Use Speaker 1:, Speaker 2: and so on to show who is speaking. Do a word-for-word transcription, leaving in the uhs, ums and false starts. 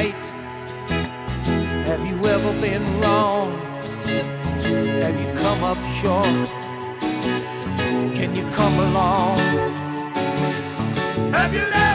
Speaker 1: right? Have you ever been wrong? Have you come up short? Can you come along? Have you never